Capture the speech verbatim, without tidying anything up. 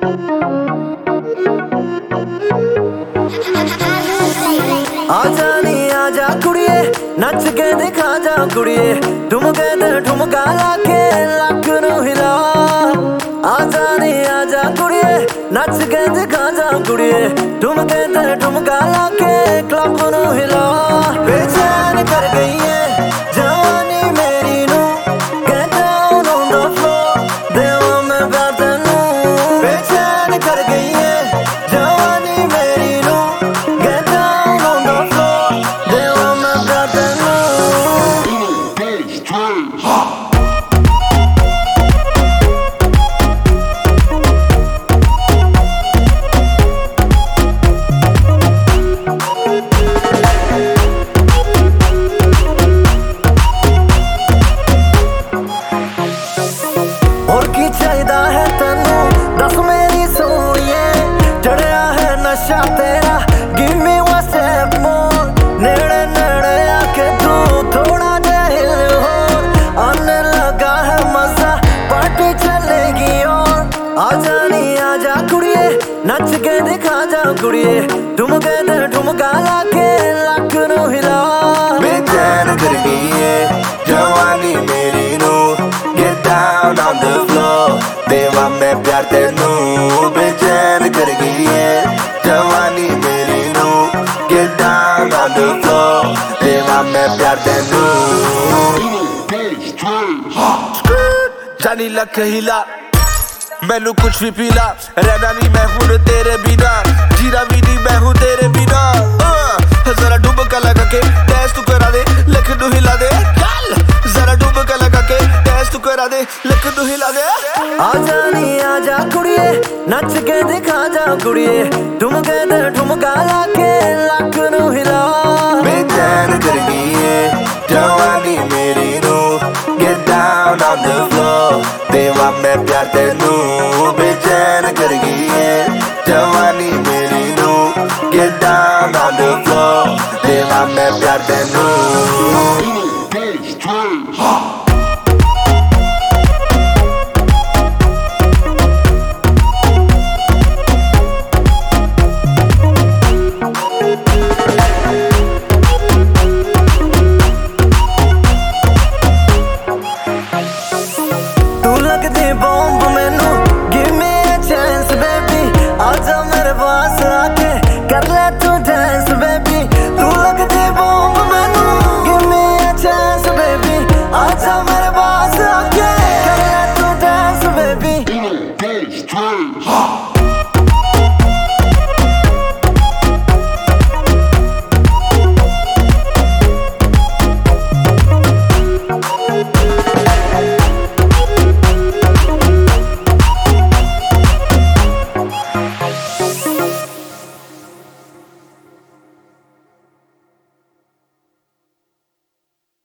आजा नी आजा कुड़िए नच के दिखा जा कुड़िए ठुमके ते ठुमका लाके लक नू हिला। आजा नी आजा कुड़िए नच के दिखा जा कुड़िए ठुमके ते ठुमका लाके क्लब नू हिला। बेचैन कर गई है जवानी मेरी नू get down on the floor देवा मैं प्यार तेनू। बेचैन कर गई है जवानी मेरी नू get down on the floor देवा मैं प्यार तेनू। और की चाहिदा है तेनू दस मेरी सोनिए चढ़िया है नशा तेरा give me one step more. नेड़े नेड़े आके तू थोड़ा जा हिल होर आने लगा है मजा पार्टी चलेगी और। आजा नी आजा कुड़िए नच के दिखा जा कुड़िए ठुमके ते ठुमका लाके लक नू हिला। बेचैन कर गई है जवानी मेरी नू get down on the floor देवा मैं प्यार तेनू। बेचैन कर गई है जवानी मेरी नू get down on the floor देवा मैं प्यार तेनू। जानी लख हिला मैनू कुछ भी पीला रहना नहीं मैं हूं तेरे बिना जीना भी नहीं मैं हूं तेरे बिना। जरा डुबका लगा के डांस तू करा दे लख नू हिला दे चल जरा डुबका लगा के डांस तू करा दे लख नू हिला दे। आजा नी आजा कुड़िए नच के दिखा जा कुड़िए ठुमके ते ठुमका लाके लक नू हिला। बेचैन कर गई है जवानी मेरी नू get down on the floor देवा मैं प्यार तेनू। बेचैन कर गई है जवानी मेरी नू get down on the floor देवा मैं प्यार तेनू।